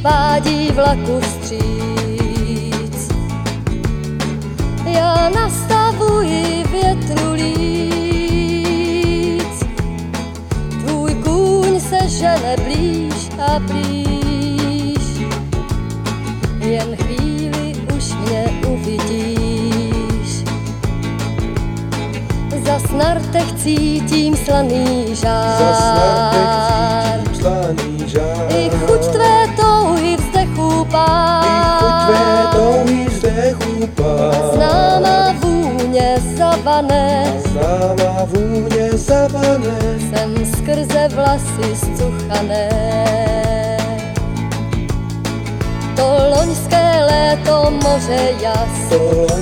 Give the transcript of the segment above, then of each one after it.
vádí vlaku vstříc. Já nastavuji větru líc, tvůj kůň se žene blíž a blíž, jen chvíli už mě uvidíš. Zas na rtech cítím slaný žár, i chuť tvé touhy vzdechů pár, známá vůně zavané, jsem skrze vlasy zcuchané. To loňské léto moře jas,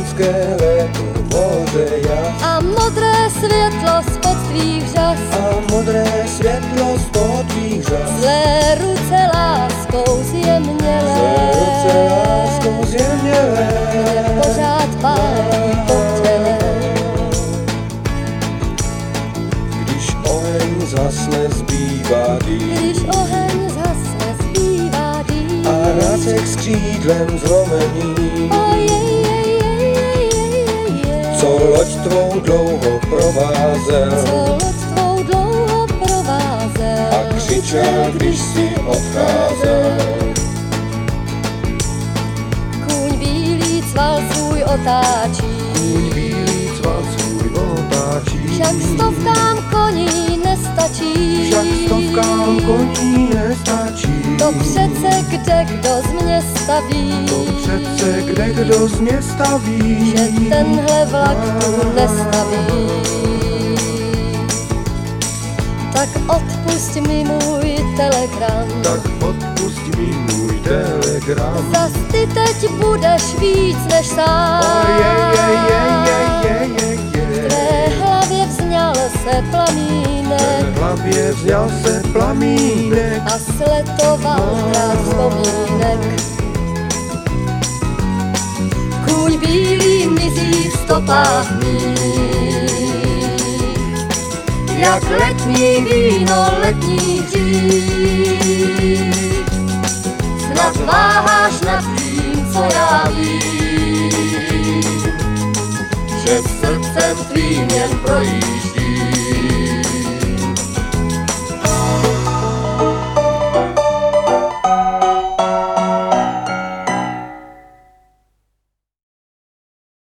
a modré světlo spod tvých žas, zlé ruce láskou zjemnělé, mě pořád pálí po těle. Když oheň zhasne, zbývá dým, a racek s křídlem zlomený, co loď tvou dlouho provázel, a křičel, když si odcházel. Kůň bílý cval svůj otáčí, však stovkám koní nestačí, to přece kdo z mě staví, že tenhle vlak tu nestaví. Tak odpusť mi můj telegram, zas ty teď budeš víc než sám. V tvé hlavě vzňal se plamínek, a sletoval rád vzpomínek. Kůň bílý mizí v stopách mých, jak letní víno, letní hřích. Snad váháš nad tím, co já vím, že srdcem tvým jen projíždím.